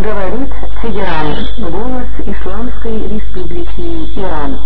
Говорит Тегеран, голос Исламской Республики Иран.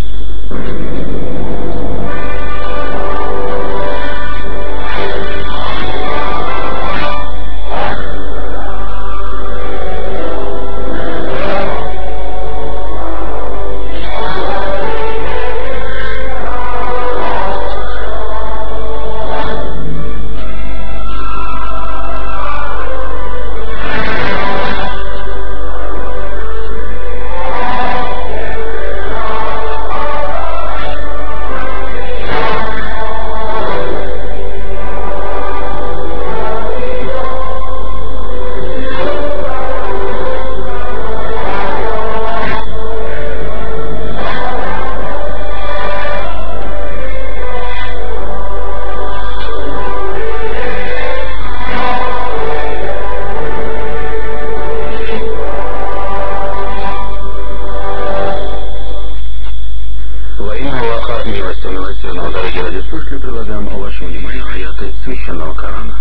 Дорогие радиослушатели, предлагаем вашему вниманию аяты Священного Корана.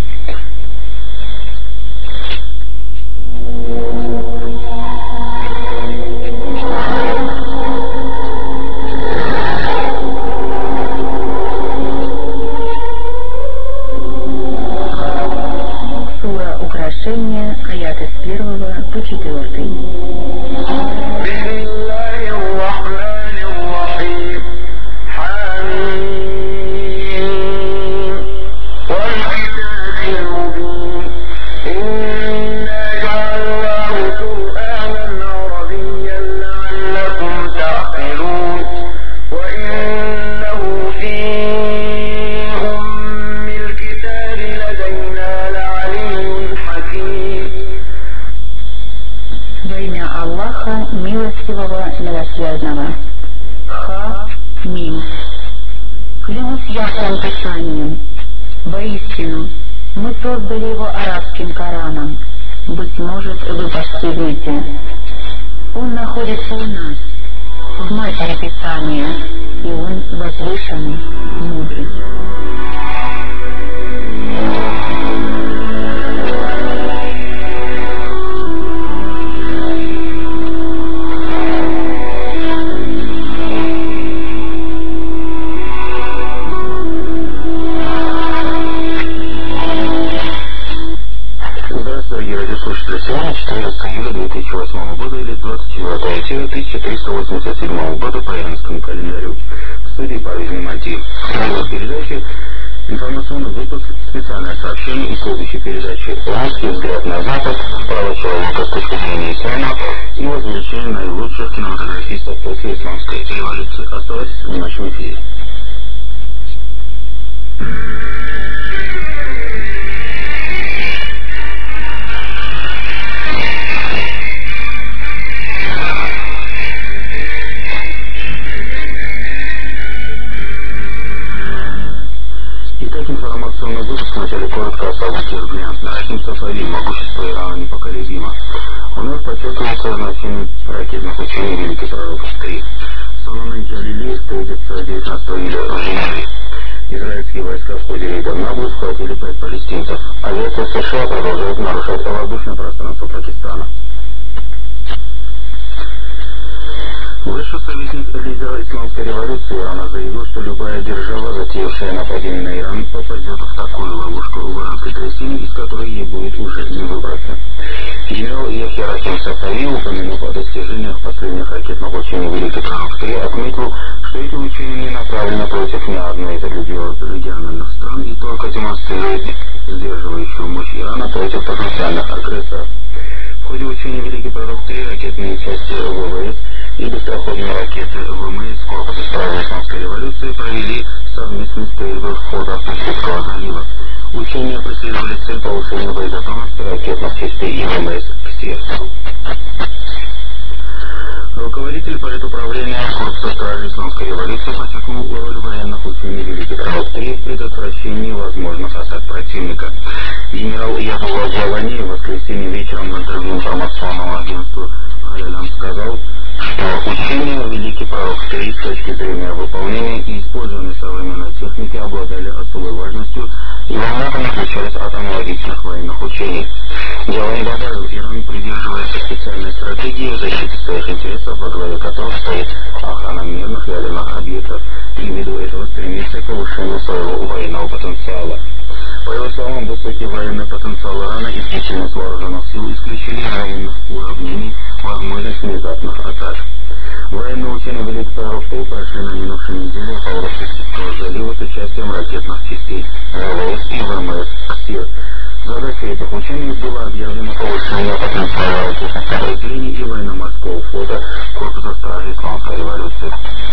Сура Украшения, аяты с 1 по 4. Аллаха, милостивого, милосердного. Ха-Мим. Клянусь ясным писанием. Воистину, мы создали его арабским Кораном. Быть может, вы постигнете. Он находится у нас, в матери Писания, и он возвышенный, мудрый. Дорогие радиослушатели, сегодня 14 июля 2008 года или 24 июля 1387 года по иранскому календарю. В студии Павел Матиев. В передаче информационный выпуск, специальное сообщение и следующей передачи «Русский взгляд на Запад», «Право человека с точки зрения ислама» и возвеличение наилучших кинематографистов после исламской революции. Оставайтесь в нашем эфире. Итак, информационный выпуск вначале коротко о событиях дня. Рахим Сафави, могущество Ирана непоколебимо. Вновь подчеркивается значение ракетных учений Великий Пророк 3. Салман Джалили встретится 19 июля в Женеве. Израильские войска в ходе рейда в Наблус схватили 5 палестинцев. Авиация США продолжает нарушать воздушное пространство Пакистана. Высший советник лидера исламской революции Ирана заявил, что любая держава, затеявшая нападение на Иран, попадет в такую ловушку воинской трясины, из которой ей будет уже не выбраться. Генерал Яхья Рахим Сафави, упомянув о достижениях последних ракетных учений Великий Пророк 3, отметил, что эти учения не направлены против ни одной из региональных стран и только демонстрируют сдерживающую мощь Ирана против потенциальных агрессоров. В ходе учения Великий Пророк 3 ракетные части ВВС и быстроходные ракеты ВМС корпуса стражи исламской революции провели совместные стрельбы в водах Персидского залива. Учения преследовали цель повышения боеготовности ракетных частей ВМС «Ксер». Руководитель политуправления корпуса стражи исламской революции подчеркнул роль военных учений Великий Пророк 3 в предотвращении возможных атак противника. Генерал Ятулла Джавани в воскресенье вечером в интервью информационному агентству «Аль-Алям» сказал, что учения Великий Пророк 3 с точки зрения выполнения и использования современной техники обладали особой важностью и во многом отличались от аналогичных военных учений. Джавани добавил, Иран придерживается специальной стратегии защиты своих интересов, во главе которых стоит охрана мирных ядерных объектов, и ввиду этого стремится к повышению своего военного потенциала. По его словам, высокий военный потенциал Ирана и длительность вооруженных сил исключили военных уравнений возможность внезапных атак. Военные учения Великой Рокты прошли на минувшей неделе по воду Персидского залива с участием ракетных частей ВВС и ВМС «Сир». Задачей этих учений было объявлено повышение потенциала ракетных подразделений и военно-морского флота Корпуса стражей Исламской революции.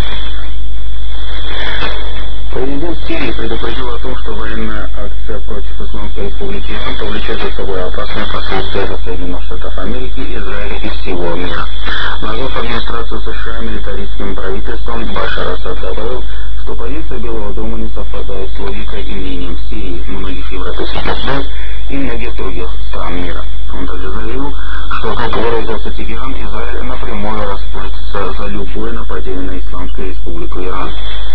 Президент Сирии предупредил о том, что военная акция против Исламской республики Иран повлечет за собой опасные последствия для Соединенных Штатов Америки, Израиля и всего мира. Назвав администрацию США милитаристским правительством, Башар Асад добавил, что позиция Белого дома не совпадает с логикой и мнением Сирии, многих европейских государств и многих других стран мира. Он также заявил, что, как выразился Тегеран, Израиль напрямую расплатится за любое нападение на Исламскую республику Иран.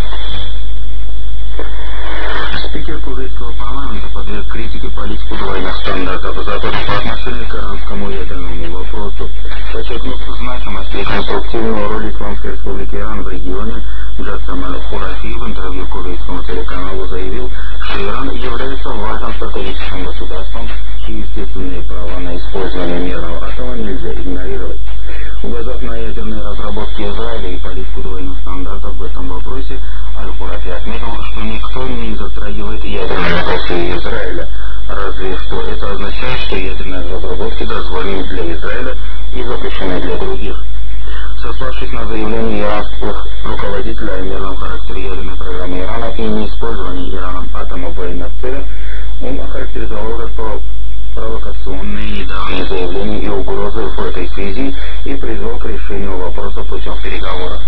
Спикер кувейтского парламента подверг критике политику двойных стандартов Запада по отношению к иранскому ядерному вопросу. Подчеркнув значимость и конструктивную роль Исламской республики Иран в регионе, Джассам Аль-Хурафи в интервью кувейтскому телеканалу заявил, что Иран является важным стратегическим государством и естественные права на использование мирного атома нельзя игнорировать. Указав на ядерные разработки Израиля и политику двойных стандартов в этом вопросе, Аль-Хурафи отметил, что никто не затрагивает ядерные вопросы Израиля, разве что это означает, что ядерные разработки дозволены для Израиля и запрещены для других. Сославшись на заявление иранских руководителей о мирном характере ядерной программы Ирана и неиспользовании Ираном атома в военных целях, он охарактеризовал как провокационные недавние заявления и угрозы в этой связи и призвал к решению вопроса путем переговоров.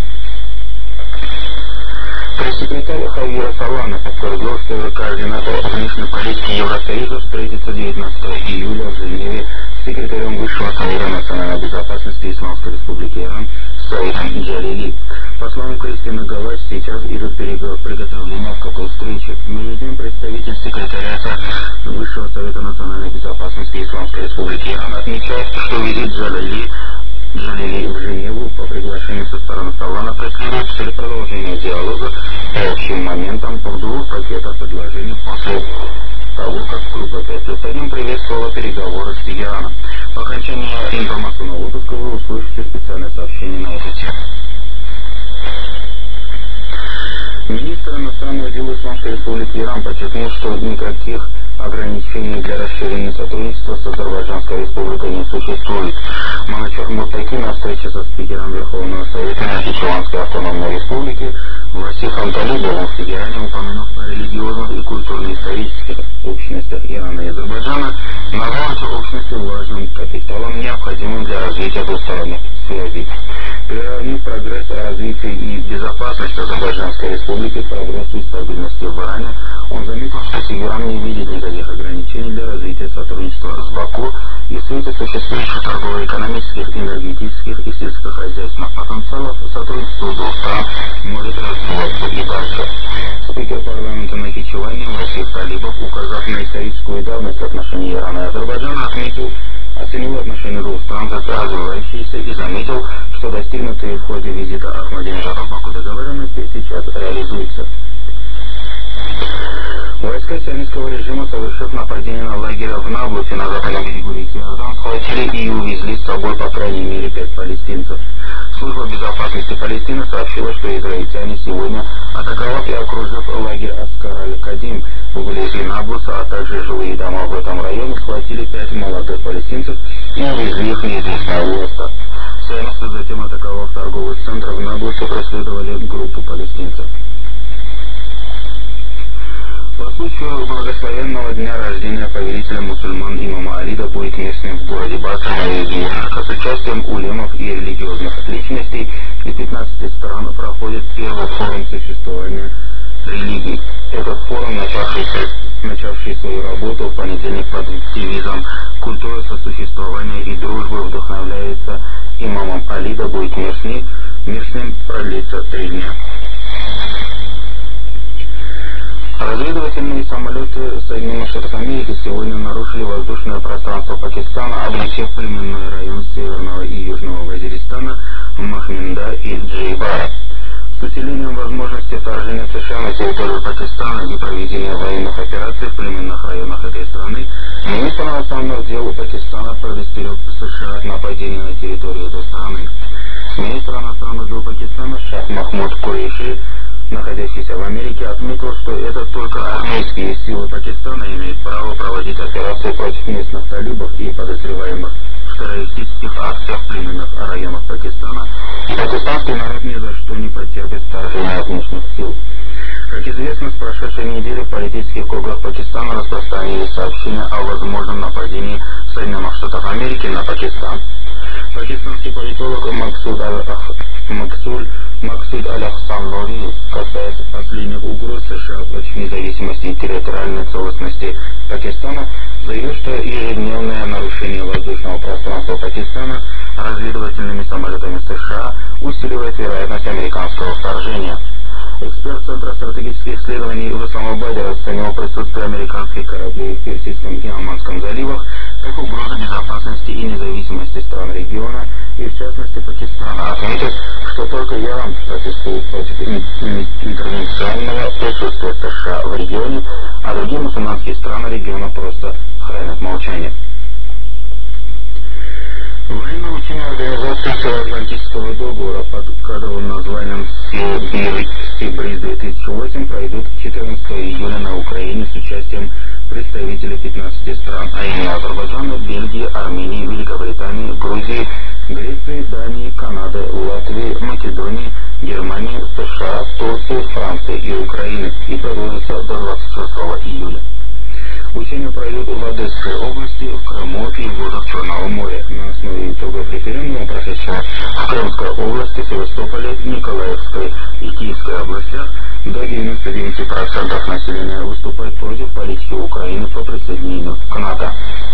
Пресс-секретарь Хавьер Солана подтвердил, что координатор внешней политики Евросоюза встретится 19 июля в Женеве с секретарем Высшего совета национальной безопасности Исламской республики Иран Саидом Джалили. По словам Кристины Галась, сейчас идут приготовления к такой встрече. Между тем, представитель секретариата Высшего совета национальной безопасности Исламской республики Иран отмечает, что визит Джалили в Женеву по приглашению со стороны Солана преследует цель продолжения диалога по общим моментам в двух пакетах предложений после того, как группа 5+1 приветствовала переговоры с Тегераном. По окончании информационного выпуска вы услышите специальное сообщение на эту тему. Министр иностранных дел Исламской республики Иран подчеркнул, что никаких ограничений для расширения сотрудничества с Азербайджанской республикой не существует. Манучар Мутаки на встрече со спикером Верховного совета Нахичеванской автономной республики Васихом Талибовым в Тегеране, упомянув о религиозных и культурно-исторических общностях Ирана и Азербайджана, назвал эти общности важным капиталом, необходимым для развития двусторонних связей. Приравнив прогресс, развитие и безопасность Азербайджанской республики к прогрессу и стабильности в Иране, он заметил, что Тегеран не видит никаких ограничений для развития сотрудничества с Баку и в свете существующих торгово-экономических, энергетических и сельскохозяйственных потенциалов сотрудничество двух стран может развиваться и дальше. Спикер парламента Нахичевани Васих Талибов, указав на историческую давность отношений Ирана и Азербайджана, оценил отношения двух стран как развивающиеся и заметил, что достигнутые в ходе визита Ахмадинежада в Баку договоренности сейчас реализуются. Войска сионистского режима, совершив нападение на лагерь в Наблусе на западном берегу реки Иордан, схватили и увезли с собой по крайней мере 5 палестинцев. Служба безопасности Палестины сообщила, что израильтяне сегодня, атаковав и окружив лагерь Аскар-аль-Кадим вблизи Наблуса, а также жилые дома в этом районе, схватили 5 молодых палестинцев и увезли их в неизвестное место. Сионисты, затем атаковав торговый центр в Наблусе, преследовали группу палестинцев. По случаю благословенного дня рождения повелителя мусульман имама Алида будет местным в городе Басра на юге Ирака с участием улемов и религиозных личностей из 15 стран проходит первый форум существования религий. Этот форум, начавший свою работу в понедельник под девизом «Культура сосуществования и дружбы вдохновляется имамом Алида будет мир с ним продлится 3 дня». Разведывательные самолеты Соединенных Штатов Америки сегодня нарушили воздушное пространство Пакистана, облетев племенной район северного и южного Вазиристана, Махменда и Джейбара. С усилением возможности вторжения США на территорию Пакистана и проведения военных операций в племенных районах этой страны, министр иностранных дел Пакистана предостерег США от нападения на территорию этой страны. Министр иностранных дел Пакистана Шах Махмуд Курейши, находящийся в Америке, отметил, что это только армейские силы Пакистана имеют право проводить операции против местных талибов и подозреваемых в террористических акциях в племенных районах Пакистана, и пакистанский народ ни за что не потерпит вторжения от внешних сил. Как известно, с прошедшей недели в политических кругах Пакистана распространились сообщения о возможном нападении Соединенных Штатов Америки на Пакистан. Пакистанский политолог Максуд Аль-Ахсан Нури, касаясь последних угроз США против независимости и территориальной целостности Пакистана, заявил, что ежедневное нарушение воздушного пространства Пакистана разведывательными самолетами США усиливает вероятность американского вторжения. Эксперт Центра стратегических исследований в Исламабаде расценил присутствие американских кораблей в Персидском и Оманском заливах как угрозу безопасности и независимости стран региона и, в частности, Пакистана, отметив, что только Иран протестует против интервенционного присутствия США в регионе, а другие мусульманские страны региона просто хранят молчание. Военное учение Организации Североатлантического договора под кодовым названием «Сибриз-2008» пройдут 14 июля на Украине с участием представителей 15 стран, а именно Азербайджана, Бельгии, Армении, Великобритании, Грузии, Греции, Дании, Канады, Латвии, Македонии, Германии, США, Турции, Франции и Украины, и продолжится до 26 июля. Учения пройдут в Одесской области, в Крыму и в водах Черного моря на основе итогов референдума, прошедшего в Крымской области, Севастополе, Николаевской и Киевской областях. До 99% населения выступает против политики Украины по присоединению к НАТО.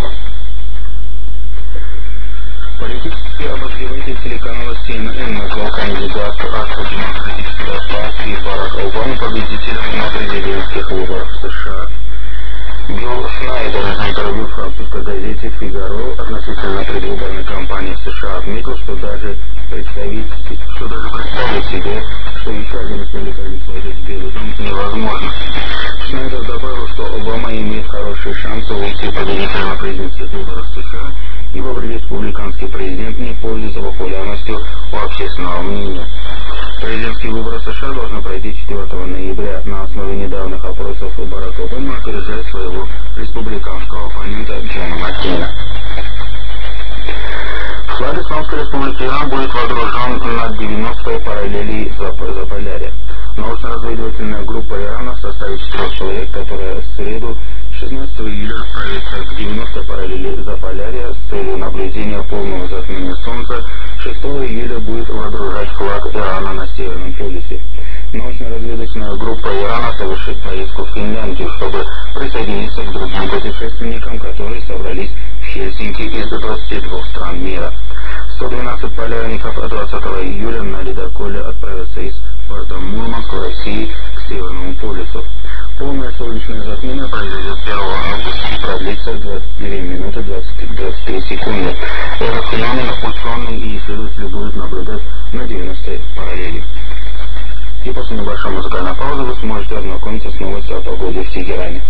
Политический обозреватель телеканала CNN назвал кандидата от демократической партии Барак Обама победителем на президентских выборах в США. Билл Шнайдер в интервью французской газете «Фигаро» относительно предвыборной кампании в США отметил, что даже представить себе, что еще один республиканец войдет в Белый дом, невозможно. Шнайдер добавил, что Обама имеет хорошие шансы выйти победителем на президентских выборах США, ибо республиканский президент не пользуется популярностью у общественного мнения. Президентские выборы США должны пройти 4 ноября. На основе недавних опросов Барак Обама опережает своего республиканского оппонента Джона Маккейна. Флаг Исламской Республики Иран будет водружен над 90-й параллелью Заполярья. Научно-разведывательная группа Ирана в составе 4 человек, которая в среду 16 июля отправится к 90-й параллели Заполярья с целью наблюдения полного затмения Солнца. 6 июля будет водружать флаг Ирана на Северном полюсе. Научно-разведывательная группа Ирана совершит поездку в Финляндию, чтобы присоединиться к другим путешественникам, которые собрались в Хельсинки из 22 стран мира. 112 полярников 20 июля на ледоколе отправятся из порта Мурманск в России к Северному полюсу. Полное солнечное затмение произойдет 1 августа и продлится 22 минуты 23 секунды. Этот феномен ученые и исследователи будут наблюдать на 90-й параллели. И после небольшой музыкальной паузы вы сможете ознакомиться с новостью о погоде в Тегеране.